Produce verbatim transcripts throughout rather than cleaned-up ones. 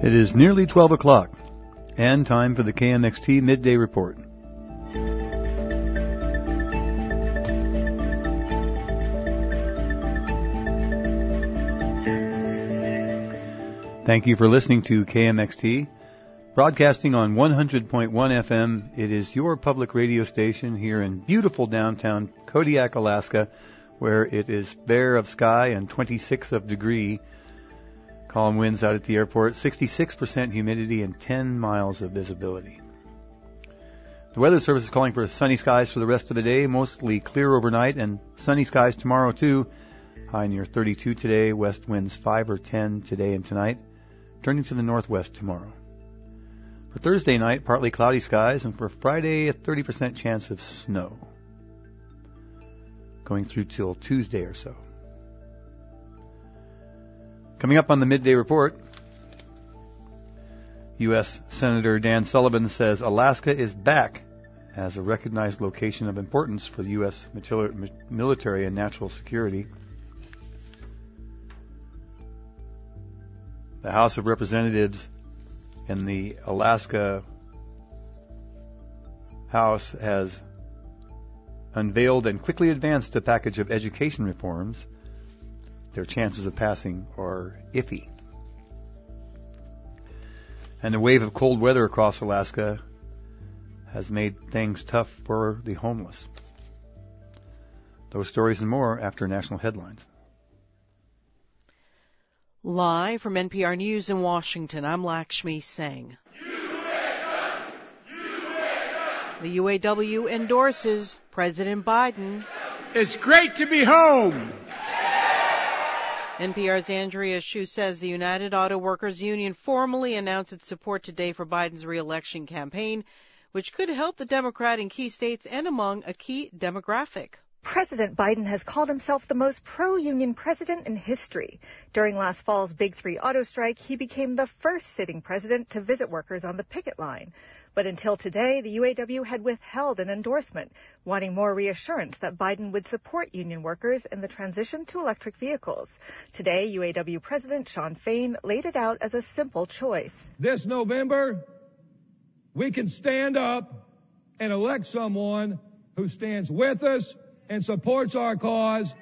It is nearly twelve o'clock, and time for the K M X T Midday Report. Thank you for listening to K M X T, broadcasting on one hundred point one F M. It is your public radio station here in beautiful downtown Kodiak, Alaska, where it is bare of sky and twenty-six of degree. Calm winds out at the airport, sixty-six percent humidity, and ten miles of visibility. The Weather Service is calling for sunny skies for the rest of the day, mostly clear overnight, and sunny skies tomorrow too. High near thirty-two today, west winds five or ten today and tonight, turning to the northwest tomorrow. For Thursday night, partly cloudy skies, and for Friday, a thirty percent chance of snow. Going through till Tuesday or so. Coming up on the Midday Report, U S Senator Dan Sullivan says Alaska is back as a recognized location of importance for the U S military and national security. The House of Representatives in the Alaska House has unveiled and quickly advanced a package of education reforms. Their chances of passing are iffy. And a wave of cold weather across Alaska has made things tough for the homeless. Those stories and more after national headlines. Live from N P R News in Washington, I'm Lakshmi Singh. The U A W endorses President Biden. It's great to be home. N P R's Andrea Hsu says the United Auto Workers Union formally announced its support today for Biden's re-election campaign, which could help the Democrat in key states and among a key demographic. President Biden has called himself the most pro-union president in history. During last fall's Big Three auto strike, he became the first sitting president to visit workers on the picket line. But until today, the U A W had withheld an endorsement, wanting more reassurance that Biden would support union workers in the transition to electric vehicles. Today, U A W President Shawn Fain laid it out as a simple choice. This November, we can stand up and elect someone who stands with us and supports our cause,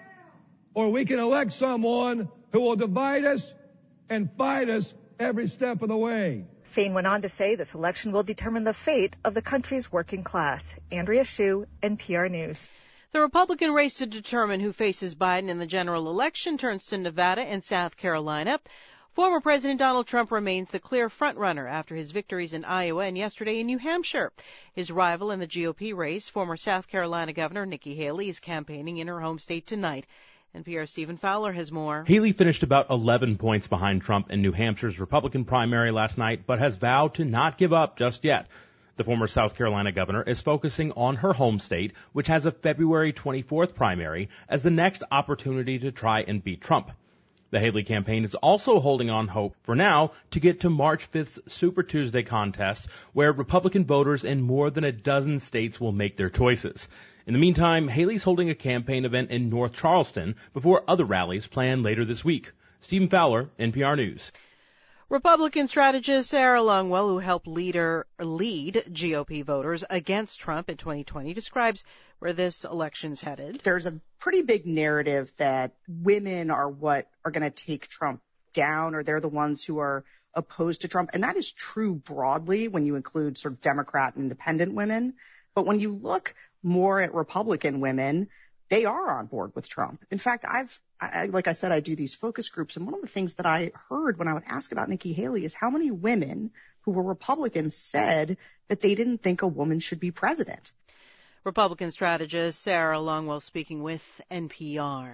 or we can elect someone who will divide us and fight us every step of the way. Fain went on to say this election will determine the fate of the country's working class. Andrea Hsu, N P R News. The Republican race to determine who faces Biden in the general election turns to Nevada and South Carolina. Former President Donald Trump remains the clear frontrunner after his victories in Iowa and yesterday in New Hampshire. His rival in the G O P race, former South Carolina Governor Nikki Haley, is campaigning in her home state tonight. N P R's Stephen Fowler has more. Haley finished about eleven points behind Trump in New Hampshire's Republican primary last night, but has vowed to not give up just yet. The former South Carolina governor is focusing on her home state, which has a February twenty-fourth primary, as the next opportunity to try and beat Trump. The Haley campaign is also holding on hope for now to get to March fifth's Super Tuesday contest, where Republican voters in more than a dozen states will make their choices. In the meantime, Haley's holding a campaign event in North Charleston before other rallies planned later this week. Stephen Fowler, N P R News. Republican strategist Sarah Longwell, who helped leader, lead G O P voters against Trump in twenty twenty, describes where this election's headed. There's a pretty big narrative that women are what are going to take Trump down, or they're the ones who are opposed to Trump. And that is true broadly when you include sort of Democrat and independent women. But when you look more at Republican women, they are on board with Trump. In fact, I've, I, like I said, I do these focus groups, and one of the things that I heard when I would ask about Nikki Haley is how many women who were Republicans said that they didn't think a woman should be president. Republican strategist Sarah Longwell speaking with N P R.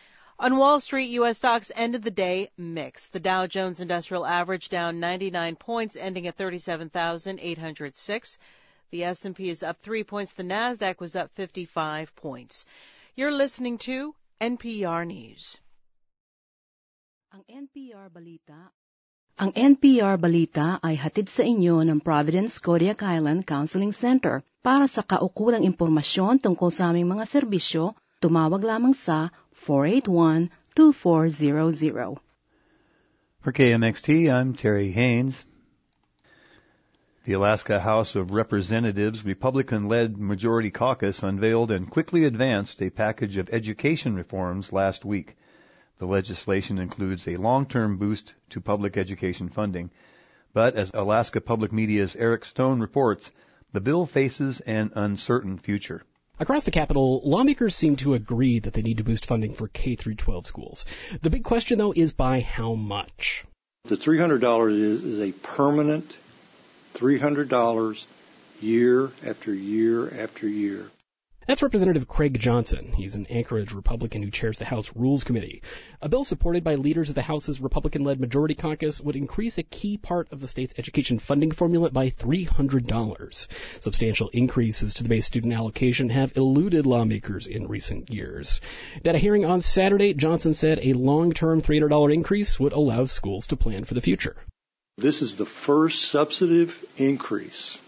On Wall Street, U S stocks ended the day mixed. The Dow Jones Industrial Average down ninety-nine points, ending at thirty-seven thousand eight hundred six. The S and P is up three points. The Nasdaq was up fifty-five points. You're listening to N P R News. Ang N P R Balita Ang N P R Balita ay hatid sa inyo ng Providence Kodiak Island Counseling Center. Para sa kaukulang impormasyon tungkol sa aming mga serbisyo, tumawag lamang sa four eight one, two four zero zero. For K M X T, I'm Terry Haynes. The Alaska House of Representatives Republican-led Majority Caucus unveiled and quickly advanced a package of education reforms last week. The legislation includes a long-term boost to public education funding. But as Alaska Public Media's Eric Stone reports, the bill faces an uncertain future. Across the Capitol, lawmakers seem to agree that they need to boost funding for K through twelve schools. The big question, though, is by how much? The three hundred dollars is, is a permanent three hundred dollars year after year after year. That's Representative Craig Johnson. He's an Anchorage Republican who chairs the House Rules Committee. A bill supported by leaders of the House's Republican-led Majority Caucus would increase a key part of the state's education funding formula by three hundred dollars. Substantial increases to the base student allocation have eluded lawmakers in recent years. At a hearing on Saturday, Johnson said a long-term three hundred dollars increase would allow schools to plan for the future. This is the first substantive increase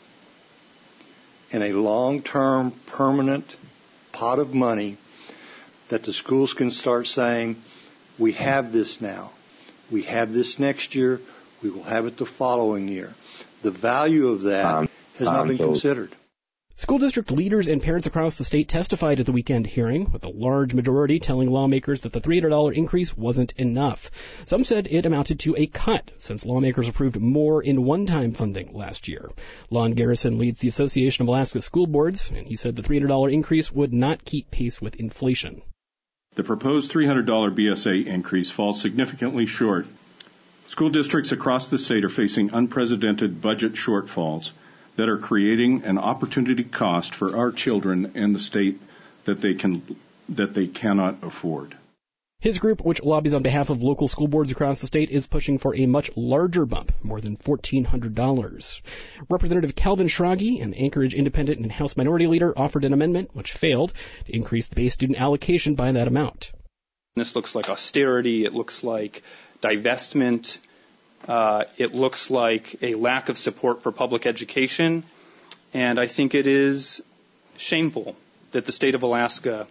in a long-term, permanent pot of money that the schools can start saying, we have this now. We have this next year. We will have it the following year. The value of that um, has not um, been so considered. School district leaders and parents across the state testified at the weekend hearing, with a large majority telling lawmakers that the three hundred dollars increase wasn't enough. Some said it amounted to a cut, since lawmakers approved more in one-time funding last year. Lon Garrison leads the Association of Alaska School Boards, and he said the three hundred dollars increase would not keep pace with inflation. The proposed three hundred dollars B S A increase falls significantly short. School districts across the state are facing unprecedented budget shortfalls that are creating an opportunity cost for our children and the state that they can that they cannot afford. His group, which lobbies on behalf of local school boards across the state, is pushing for a much larger bump, more than fourteen hundred dollars. Representative Calvin Schrage, an Anchorage independent and House Minority Leader, offered an amendment, which failed, to increase the base student allocation by that amount. This looks like austerity. It looks like divestment. Uh, it looks like a lack of support for public education, and I think it is shameful that the state of Alaska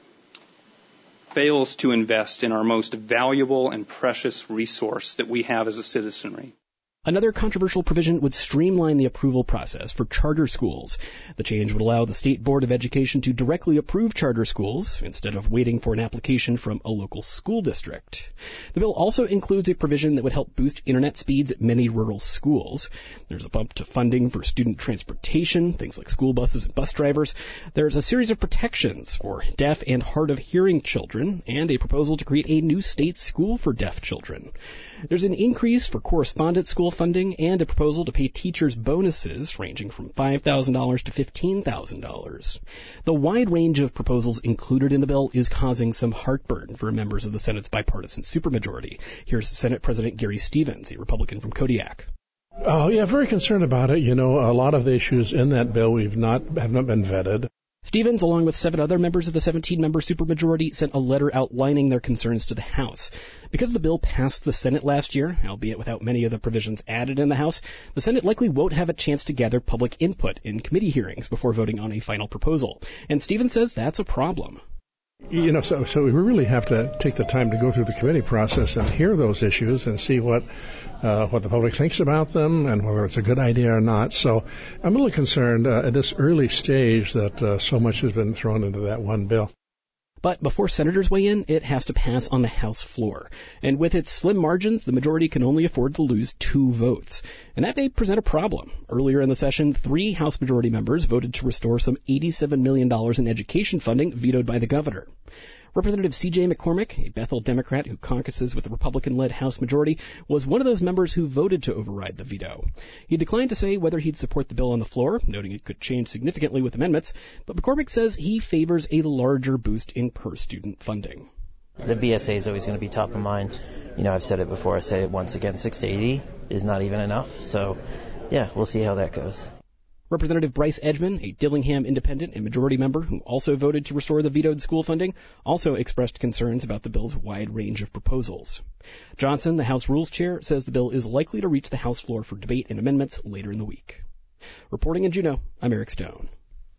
fails to invest in our most valuable and precious resource that we have as a citizenry. Another controversial provision would streamline the approval process for charter schools. The change would allow the State Board of Education to directly approve charter schools instead of waiting for an application from a local school district. The bill also includes a provision that would help boost internet speeds at many rural schools. There's a bump to funding for student transportation, things like school buses and bus drivers. There's a series of protections for deaf and hard of hearing children, and a proposal to create a new state school for deaf children. There's an increase for correspondence school funding and a proposal to pay teachers bonuses ranging from five thousand dollars to fifteen thousand dollars. The wide range of proposals included in the bill is causing some heartburn for members of the Senate's bipartisan supermajority. Here's Senate President Gary Stevens, a Republican from Kodiak. Oh, yeah, very concerned about it. You know, a lot of the issues in that bill we've not have not been vetted. Stevens, along with seven other members of the seventeen-member supermajority, sent a letter outlining their concerns to the House. Because the bill passed the Senate last year, albeit without many of the provisions added in the House, the Senate likely won't have a chance to gather public input in committee hearings before voting on a final proposal. And Stevens says that's a problem. You know, so so we really have to take the time to go through the committee process and hear those issues and see what uh, what the public thinks about them and whether it's a good idea or not. So I'm a little concerned uh, at this early stage that uh, so much has been thrown into that one bill. But before senators weigh in, it has to pass on the House floor. And with its slim margins, the majority can only afford to lose two votes. And that may present a problem. Earlier in the session, three House majority members voted to restore some eighty-seven million dollars in education funding vetoed by the governor. Representative C J McCormick, a Bethel Democrat who caucuses with the Republican-led House majority, was one of those members who voted to override the veto. He declined to say whether he'd support the bill on the floor, noting it could change significantly with amendments, but McCormick says he favors a larger boost in per-student funding. The B S A is always going to be top of mind. You know, I've said it before, I say it once again, six to eighty is not even enough. So, yeah, we'll see how that goes. Representative Bryce Edgman, a Dillingham independent and majority member who also voted to restore the vetoed school funding, also expressed concerns about the bill's wide range of proposals. Johnson, the House Rules Chair, says the bill is likely to reach the House floor for debate and amendments later in the week. Reporting in Juneau, I'm Eric Stone.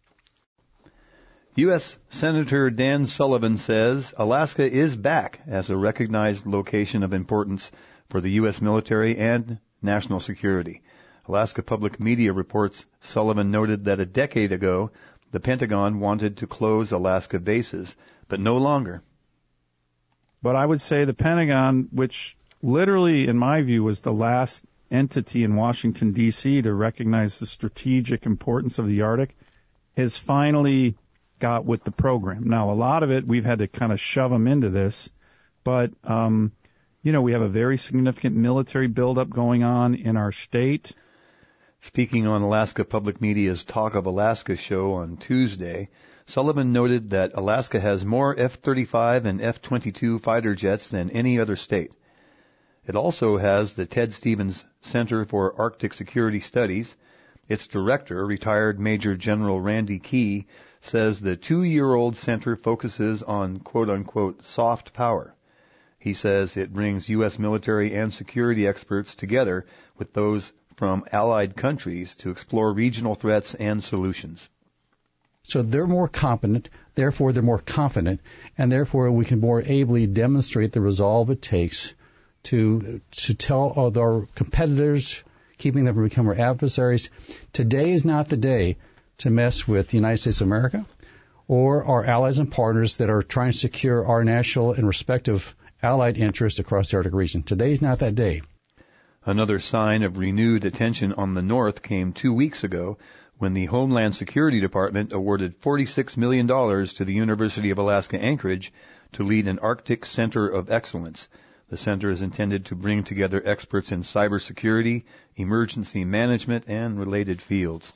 U S Senator Dan Sullivan says Alaska is back as a recognized location of importance for the U S military and national security. Alaska Public Media reports Sullivan noted that a decade ago, the Pentagon wanted to close Alaska bases, but no longer. But I would say the Pentagon, which literally, in my view, was the last entity in Washington, D C to recognize the strategic importance of the Arctic, has finally got with the program. Now, a lot of it, we've had to kind of shove them into this, but, um, you know, we have a very significant military buildup going on in our state. Speaking on Alaska Public Media's Talk of Alaska show on Tuesday, Sullivan noted that Alaska has more F thirty-five and F twenty-two fighter jets than any other state. It also has the Ted Stevens Center for Arctic Security Studies. Its director, retired Major General Randy Key, says the two-year-old center focuses on quote-unquote soft power. He says it brings U S military and security experts together with those from allied countries to explore regional threats and solutions. So they're more competent, therefore they're more confident, and therefore we can more ably demonstrate the resolve it takes to to tell our competitors, keeping them from becoming our adversaries, today is not the day to mess with the United States of America or our allies and partners that are trying to secure our national and respective allied interests across the Arctic region. Today is not that day. Another sign of renewed attention on the North came two weeks ago when the Homeland Security Department awarded forty-six million dollars to the University of Alaska Anchorage to lead an Arctic Center of Excellence. The center is intended to bring together experts in cybersecurity, emergency management, and related fields.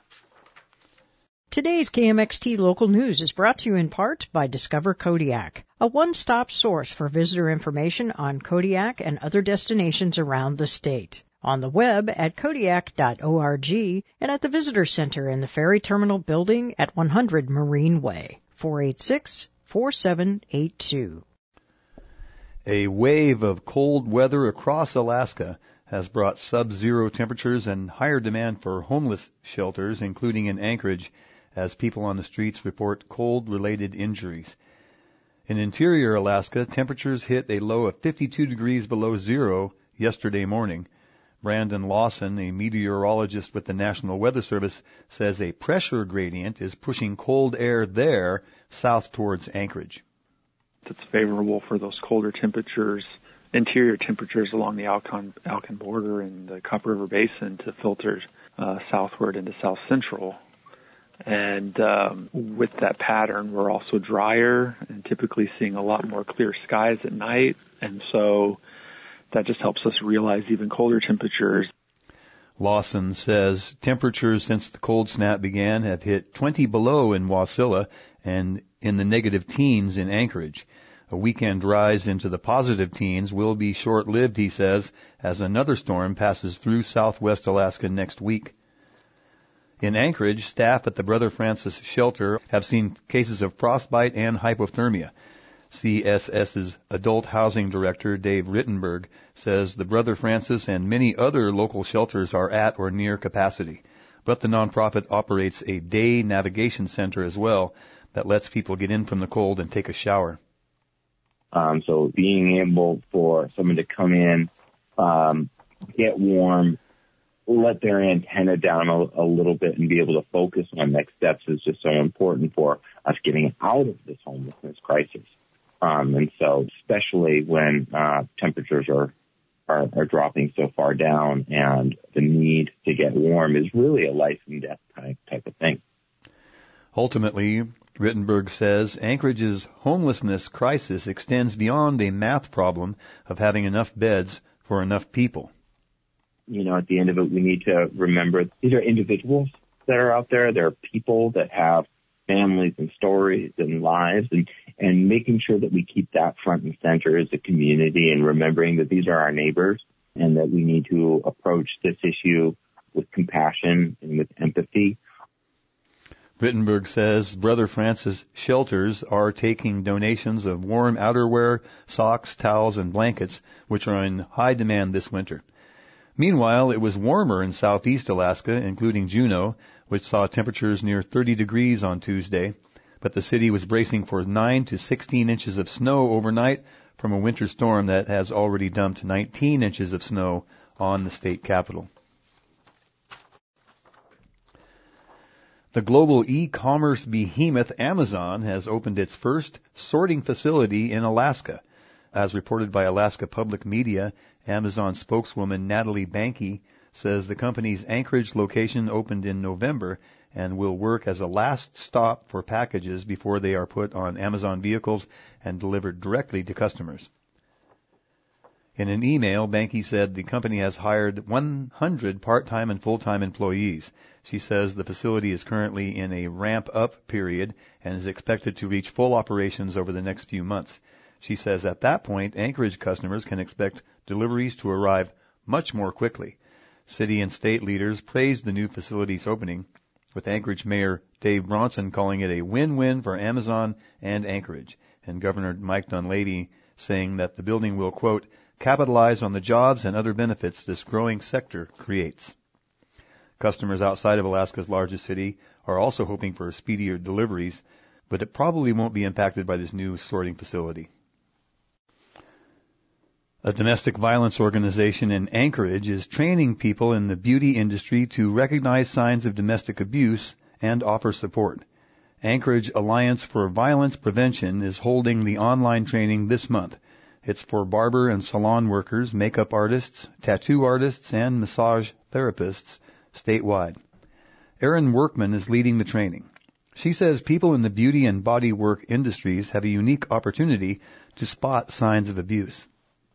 Today's K M X T Local News is brought to you in part by Discover Kodiak, a one-stop source for visitor information on Kodiak and other destinations around the state. On the web at kodiak dot org and at the Visitor Center in the Ferry Terminal Building at one hundred Marine Way, four eight six, four seven eight two. A wave of cold weather across Alaska has brought sub-zero temperatures and higher demand for homeless shelters, including in Anchorage, as people on the streets report cold-related injuries. In interior Alaska, temperatures hit a low of fifty-two degrees below zero yesterday morning. Brandon Lawson, a meteorologist with the National Weather Service, says a pressure gradient is pushing cold air there south towards Anchorage. It's favorable for those colder temperatures, interior temperatures along the Alcon, Alcon border and the Copper River Basin to filter uh, southward into south central. And um, with that pattern, we're also drier and typically seeing a lot more clear skies at night. And so that just helps us realize even colder temperatures. Lawson says temperatures since the cold snap began have hit twenty below in Wasilla and in the negative teens in Anchorage. A weekend rise into the positive teens will be short-lived, he says, as another storm passes through southwest Alaska next week. In Anchorage, staff at the Brother Francis shelter have seen cases of frostbite and hypothermia. C S S's adult housing director, Dave Rittenberg, says the Brother Francis and many other local shelters are at or near capacity. But the nonprofit operates a day navigation center as well that lets people get in from the cold and take a shower. Um, so being able for someone to come in, um, get warm, let their antenna down a, a little bit and be able to focus on next steps is just so important for us getting out of this homelessness crisis. Um, and so especially when uh, temperatures are, are are dropping so far down and the need to get warm is really a life and death type, type of thing. Ultimately, Rittenberg says Anchorage's homelessness crisis extends beyond a math problem of having enough beds for enough people. You know, at the end of it, we need to remember these are individuals that are out there. There are people that have families and stories and lives, and, and making sure that we keep that front and center as a community and remembering that these are our neighbors and that we need to approach this issue with compassion and with empathy. Rittenberg says Brother Francis shelters are taking donations of warm outerwear, socks, towels, and blankets, which are in high demand this winter. Meanwhile, it was warmer in southeast Alaska, including Juneau, which saw temperatures near thirty degrees on Tuesday. but the city was bracing for nine to sixteen inches of snow overnight from a winter storm that has already dumped nineteen inches of snow on the state capital. The global e-commerce behemoth Amazon has opened its first sorting facility in Alaska. As reported by Alaska Public Media, Amazon spokeswoman Natalie Banky says the company's Anchorage location opened in November and will work as a last stop for packages before they are put on Amazon vehicles and delivered directly to customers. In an email, Banky said the company has hired one hundred part-time and full-time employees. She says the facility is currently in a ramp-up period and is expected to reach full operations over the next few months. She says at that point, Anchorage customers can expect deliveries to arrive much more quickly. City and state leaders praised the new facility's opening, with Anchorage Mayor Dave Bronson calling it a win-win for Amazon and Anchorage, and Governor Mike Dunleavy saying that the building will, quote, capitalize on the jobs and other benefits this growing sector creates. Customers outside of Alaska's largest city are also hoping for speedier deliveries, but it probably won't be impacted by this new sorting facility. A domestic violence organization in Anchorage is training people in the beauty industry to recognize signs of domestic abuse and offer support. Anchorage Alliance for Violence Prevention is holding the online training this month. It's for barber and salon workers, makeup artists, tattoo artists, and massage therapists statewide. Erin Workman is leading the training. She says people in the beauty and body work industries have a unique opportunity to spot signs of abuse.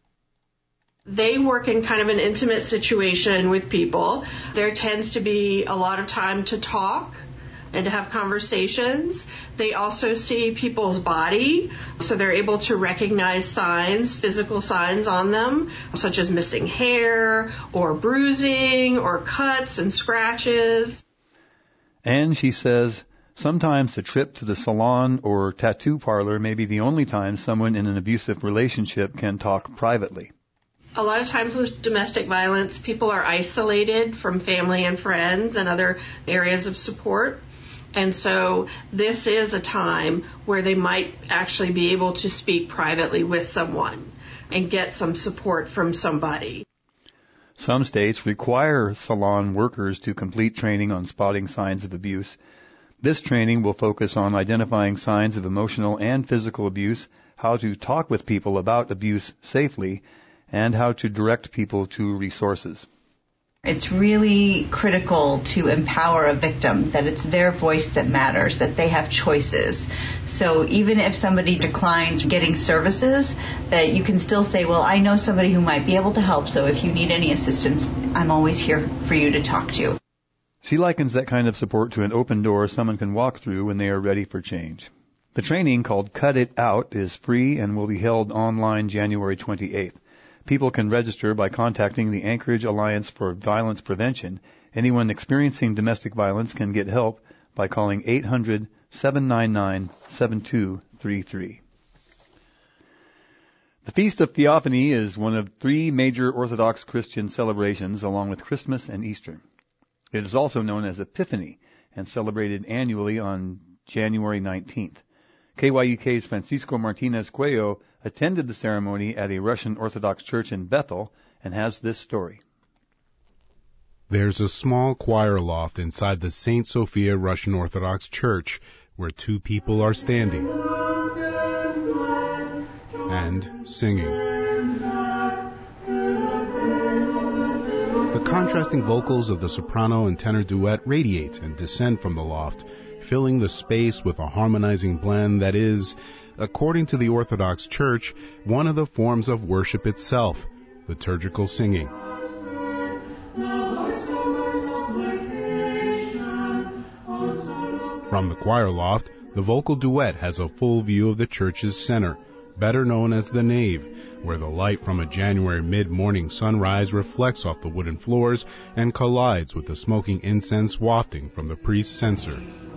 They work in kind of an intimate situation with people. There tends to be a lot of time to talk and to have conversations. They also see people's body, so they're able to recognize signs, physical signs on them, such as missing hair or bruising or cuts and scratches. And she says sometimes the trip to the salon or tattoo parlor may be the only time someone in an abusive relationship can talk privately. A lot of times with domestic violence, people are isolated from family and friends and other areas of support. And so this is a time where they might actually be able to speak privately with someone and get some support from somebody. Some states require salon workers to complete training on spotting signs of abuse. This training will focus on identifying signs of emotional and physical abuse, how to talk with people about abuse safely, and how to direct people to resources. It's really critical to empower a victim, that it's their voice that matters, that they have choices. So even if somebody declines getting services, that you can still say, well, I know somebody who might be able to help, so if you need any assistance, I'm always here for you to talk to. She likens that kind of support to an open door someone can walk through when they are ready for change. The training, called Cut It Out, is free and will be held online January twenty-eighth. People can register by contacting the Anchorage Alliance for Violence Prevention. Anyone experiencing domestic violence can get help by calling eight hundred, seven nine nine, seven two three three. The Feast of Theophany is one of three major Orthodox Christian celebrations along with Christmas and Easter. It is also known as Epiphany and celebrated annually on January nineteenth. K Y U K's Francisco Martinez Cuello attended the ceremony at a Russian Orthodox church in Bethel and has this story. There's a small choir loft inside the Saint Sophia Russian Orthodox Church where two people are standing and singing. The contrasting vocals of the soprano and tenor duet radiate and descend from the loft, filling the space with a harmonizing blend that is, according to the Orthodox Church, one of the forms of worship itself, liturgical singing. From the choir loft, the vocal duet has a full view of the church's center, better known as the nave, where the light from a January mid-morning sunrise reflects off the wooden floors and collides with the smoking incense wafting from the priest's censer.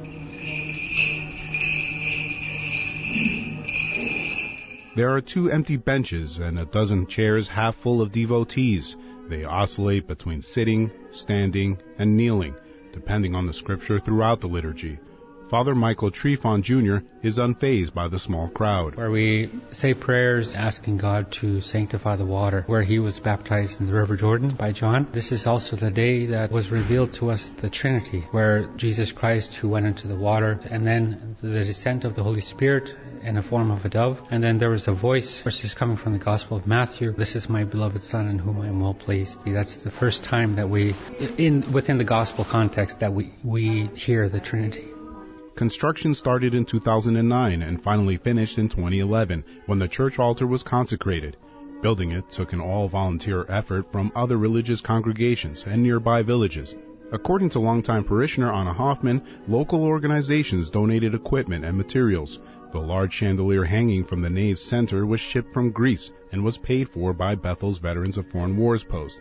There are two empty benches and a dozen chairs half full of devotees. They oscillate between sitting, standing, and kneeling, depending on the scripture throughout the liturgy. Father Michael Trifon Junior is unfazed by the small crowd. Where we say prayers asking God to sanctify the water, where he was baptized in the River Jordan by John. This is also the day that was revealed to us the Trinity, where Jesus Christ who went into the water, and then the descent of the Holy Spirit in the form of a dove, and then there was a voice, which is coming from the Gospel of Matthew, "This is my beloved Son in whom I am well pleased." That's the first time that we, in within the Gospel context, that we, we hear the Trinity. Construction started in two thousand nine and finally finished in twenty eleven when the church altar was consecrated. Building it took an all-volunteer effort from other religious congregations and nearby villages. According to longtime parishioner Anna Hoffman, local organizations donated equipment and materials. The large chandelier hanging from the nave's center was shipped from Greece and was paid for by Bethel's Veterans of Foreign Wars Post.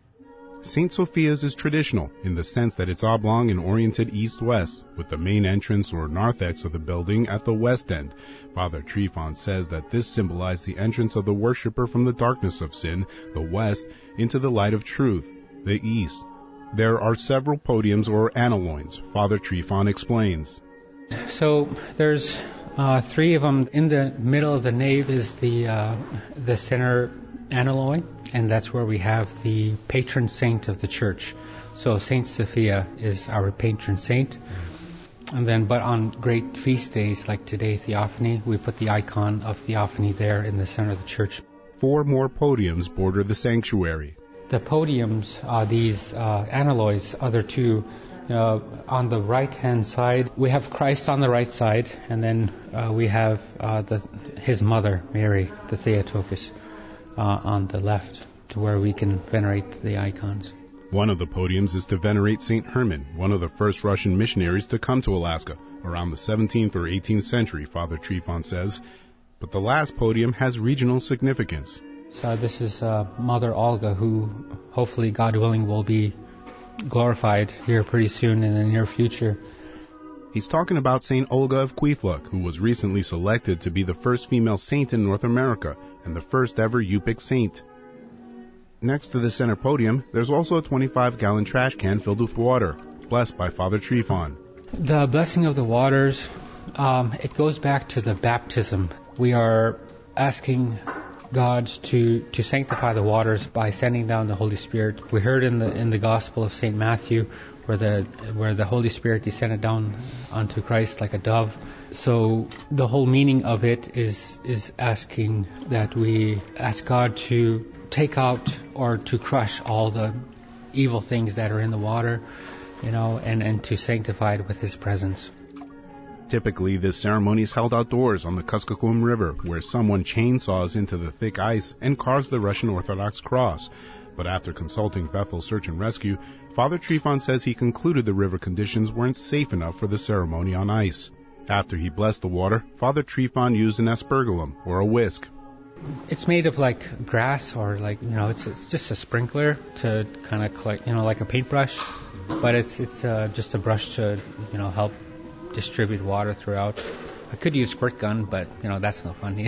Saint Sophia's is traditional in the sense that it's oblong and oriented east-west, with the main entrance or narthex of the building at the west end. Father Trifon says that this symbolized the entrance of the worshipper from the darkness of sin, the west, into the light of truth, the east. There are several podiums or analoins, Father Trifon explains. So there's uh, three of them. In the middle of the nave is the uh, the center analoin, and that's where we have the patron saint of the church. So Saint Sophia is our patron saint. And then, but on great feast days like today, Theophany, we put the icon of Theophany there in the center of the church. Four more podiums border the sanctuary. The podiums are these uh, analoys, other two. Uh, on the right-hand side, we have Christ on the right side, and then uh, we have uh, the, his mother, Mary, the Theotokos, Uh, on the left, to where we can venerate the icons. One of the podiums is to venerate Saint Herman, one of the first Russian missionaries to come to Alaska around the seventeenth or eighteenth century, Father Trifon says. But the last podium has regional significance. So this is uh, Mother Olga, who hopefully, God willing, will be glorified here pretty soon in the near future. He's talking about Saint Olga of Kwethluk, who was recently selected to be the first female saint in North America and the first ever Yupik saint. Next to the center podium, there's also a twenty-five gallon trash can filled with water, blessed by Father Trifon. The blessing of the waters, um, it goes back to the baptism. We are asking God to, to sanctify the waters by sending down the Holy Spirit. We heard in the in the Gospel of Saint Matthew where the where the Holy Spirit descended down onto Christ like a dove. So the whole meaning of it is is asking that we ask God to take out or to crush all the evil things that are in the water, you know, and, and to sanctify it with His presence. Typically, this ceremony is held outdoors on the Kuskokwim River, where someone chainsaws into the thick ice and carves the Russian Orthodox cross. But after consulting Bethel Search and Rescue, Father Trifon says he concluded the river conditions weren't safe enough for the ceremony on ice. After he blessed the water, Father Trifon used an aspergillum, or a whisk. It's made of like grass, or like, you know, it's it's just a sprinkler to kind of collect, you know, like a paintbrush. But it's it's uh, just a brush to, you know, help distribute water throughout. I could use squirt gun, but, you know, that's no fun.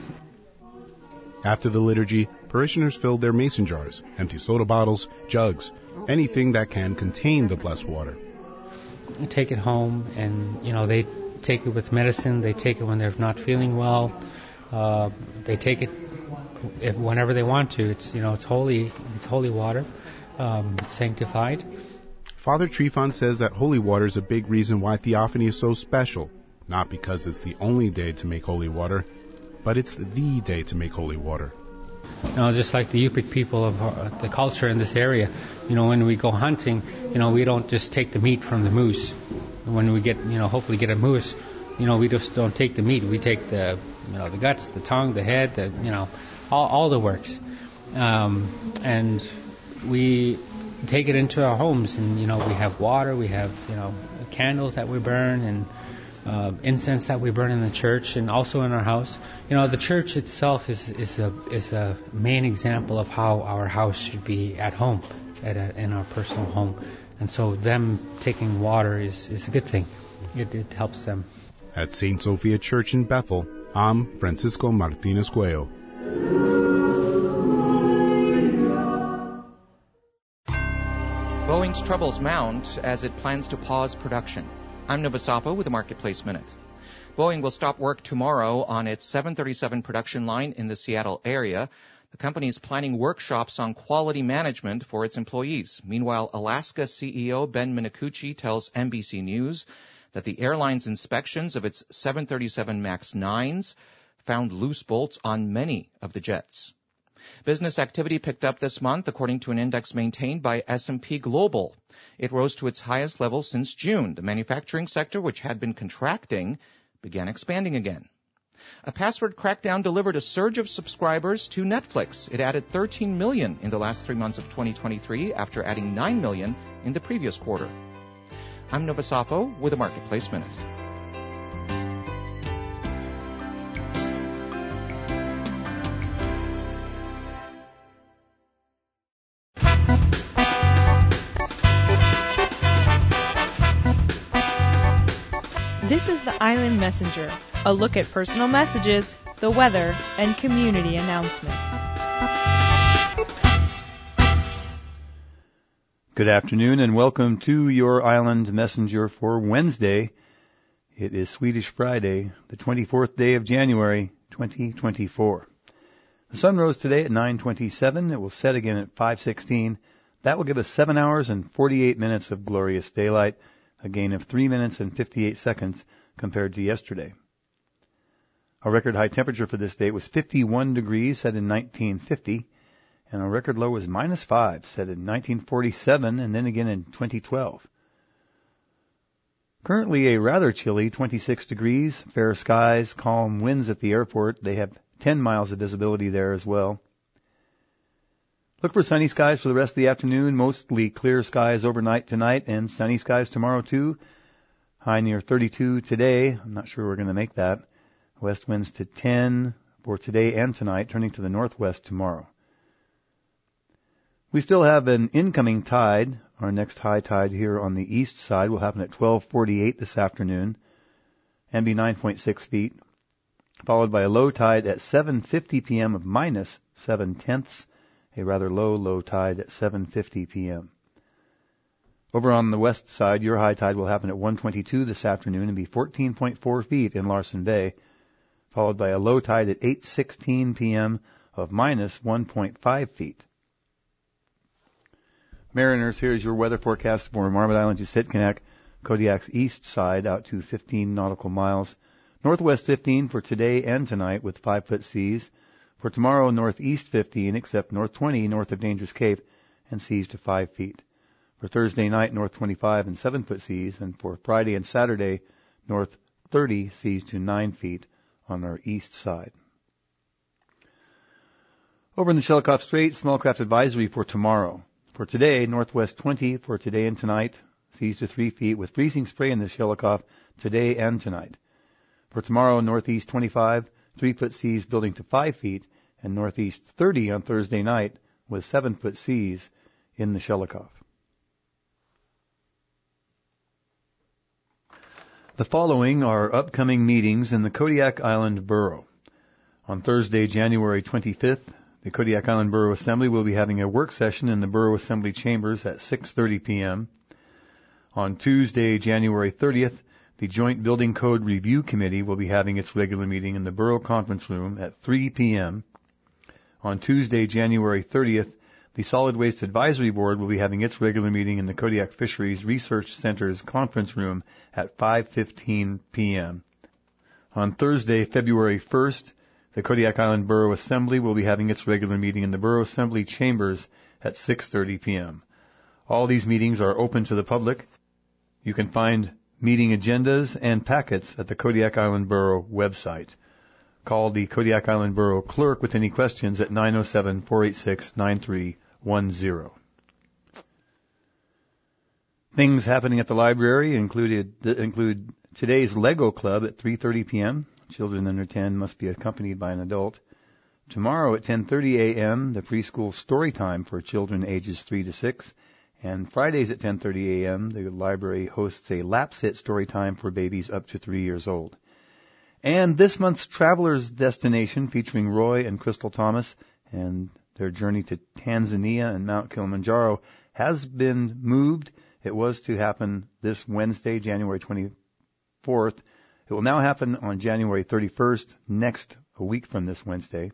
After the liturgy, parishioners filled their mason jars, empty soda bottles, jugs, anything that can contain the blessed water. They take it home, and, you know, they take it with medicine. They take it when they're not feeling well. Uh, they take it if, whenever they want to. It's, you know, it's holy. It's holy water, um, it's sanctified. Father Trifon says that holy water is a big reason why Theophany is so special, not because it's the only day to make holy water, but it's the day to make holy water. You know, just like the Yupik people of uh, the culture in this area, you know, when we go hunting, you know, we don't just take the meat from the moose. When we get, you know, hopefully get a moose, you know, we just don't take the meat. We take the, you know, the guts, the tongue, the head, the, you know, all, all the works. Um, and we take it into our homes, and, you know, we have water, we have, you know, candles that we burn, and uh, incense that we burn in the church, and also in our house. You know, the church itself is is a is a main example of how our house should be at home, at a, in our personal home. And so them taking water is, is a good thing. It, it helps them. At Saint Sophia Church in Bethel, I'm Francisco Martinez Cuello. Boeing's troubles mount as it plans to pause production. I'm Nova Sapo with the Marketplace Minute. Boeing will stop work tomorrow on its seven thirty-seven production line in the Seattle area. The company is planning workshops on quality management for its employees. Meanwhile, Alaska C E O Ben Minicucci tells N B C News that the airline's inspections of its seven thirty-seven MAX nines found loose bolts on many of the jets. Business activity picked up this month, according to an index maintained by S and P Global. It rose to its highest level since June. The manufacturing sector, which had been contracting, began expanding again. A password crackdown delivered a surge of subscribers to Netflix. It added thirteen million in the last three months of twenty twenty-three after adding nine million in the previous quarter. I'm Nova Sapo with a Marketplace Minute. This is the Island Messenger, a look at personal messages, the weather, and community announcements. Good afternoon and welcome to your Island Messenger for Wednesday. It is Swedish Friday, the twenty-fourth day of January, twenty twenty-four. The sun rose today at nine twenty-seven. It will set again at five sixteen. That will give us seven hours and forty-eight minutes of glorious daylight, a gain of three minutes and fifty-eight seconds compared to yesterday. Our record high temperature for this day was fifty-one degrees, set in nineteen fifty, and our record low was minus five, set in nineteen forty-seven, and then again in twenty twelve. Currently a rather chilly twenty-six degrees, fair skies, calm winds at the airport. They have ten miles of visibility there as well. Look for sunny skies for the rest of the afternoon, mostly clear skies overnight tonight, and sunny skies tomorrow too. High near thirty-two today. I'm not sure we're going to make that. West winds to ten for today and tonight, turning to the northwest tomorrow. We still have an incoming tide. Our next high tide here on the east side will happen at twelve forty-eight this afternoon and be nine point six feet, followed by a low tide at seven fifty p.m. of minus seven tenths. A rather low, low tide at seven fifty p.m. Over on the west side, your high tide will happen at one twenty-two this afternoon and be fourteen point four feet in Larsen Bay, followed by a low tide at eight sixteen p.m. of minus one point five feet. Mariners, here is your weather forecast for Marmot Island to Sitkinak, Kodiak's east side out to fifteen nautical miles. Northwest fifteen for today and tonight with five foot seas. For tomorrow, northeast fifteen, except north twenty north of Dangerous Cape, and seas to five feet. For Thursday night, north twenty-five and seven foot seas, and for Friday and Saturday, north thirty seas to nine feet on our east side. Over in the Shelikof Strait, small craft advisory for tomorrow. For today, northwest twenty for today and tonight, seas to three feet with freezing spray in the Shelikof today and tonight. For tomorrow, northeast twenty-five, three foot seas building to five feet, and northeast thirty on Thursday night with seven foot seas in the Shelikof. The following are upcoming meetings in the Kodiak Island Borough. On Thursday, January twenty-fifth, the Kodiak Island Borough Assembly will be having a work session in the Borough Assembly chambers at six thirty p.m. On Tuesday, January thirtieth, the Joint Building Code Review Committee will be having its regular meeting in the Borough Conference Room at three p.m. On Tuesday, January thirtieth, the Solid Waste Advisory Board will be having its regular meeting in the Kodiak Fisheries Research Center's conference room at five fifteen p.m. On Thursday, February first, the Kodiak Island Borough Assembly will be having its regular meeting in the Borough Assembly chambers at six thirty p.m. All these meetings are open to the public. You can find meeting agendas and packets at the Kodiak Island Borough website. Call the Kodiak Island Borough clerk with any questions at nine oh seven, four eight six, nine three one zero. Things happening at the library included include today's Lego Club at three thirty p.m. Children under ten must be accompanied by an adult. Tomorrow at ten thirty a.m., the preschool story time for children ages three to six. And Fridays at ten thirty a.m., the library hosts a lap sit story time for babies up to three years old. And this month's Traveler's Destination, featuring Roy and Crystal Thomas and their journey to Tanzania and Mount Kilimanjaro, has been moved It was to happen this Wednesday, January twenty-fourth. It will now happen on January thirty-first, next a week from this Wednesday.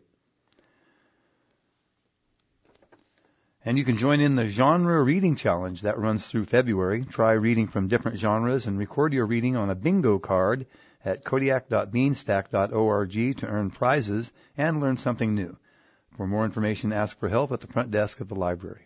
And you can join in the Genre Reading Challenge that runs through February. Try reading from different genres and record your reading on a bingo card at kodiak dot beanstack dot org to earn prizes and learn something new. For more information, ask for help at the front desk of the library.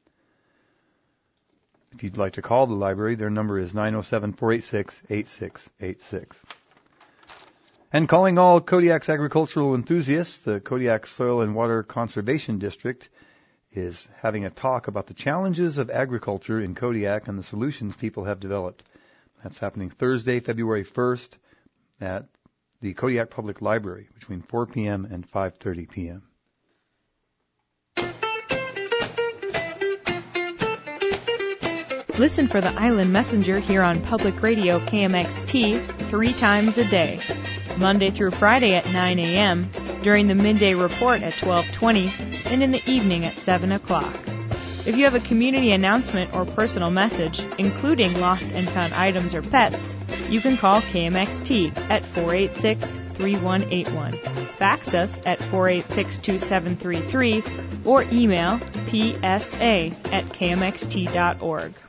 If you'd like to call the library, their number is nine oh seven, four eight six, eight six eight six. And calling all Kodiak's agricultural enthusiasts, the Kodiak Soil and Water Conservation District is having a talk about the challenges of agriculture in Kodiak and the solutions people have developed. That's happening Thursday, February first at the Kodiak Public Library between four p.m. and five thirty p.m. Listen for the Island Messenger here on Public Radio K M X T three times a day, Monday through Friday at nine a.m., during the midday report at twelve twenty, and in the evening at seven o'clock. If you have a community announcement or personal message, including lost and found items or pets, you can call K M X T at four eight six, three one eight one, fax us at four eight six, two seven three three, or email p s a at k m x t dot org.